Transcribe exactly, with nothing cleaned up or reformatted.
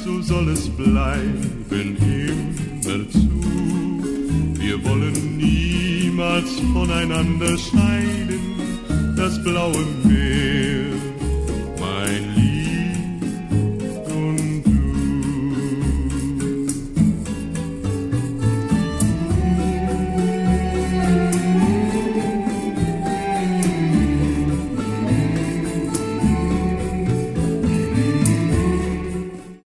so soll es bleiben immerzu. Wir wollen niemals voneinander scheiden, das blaue Meer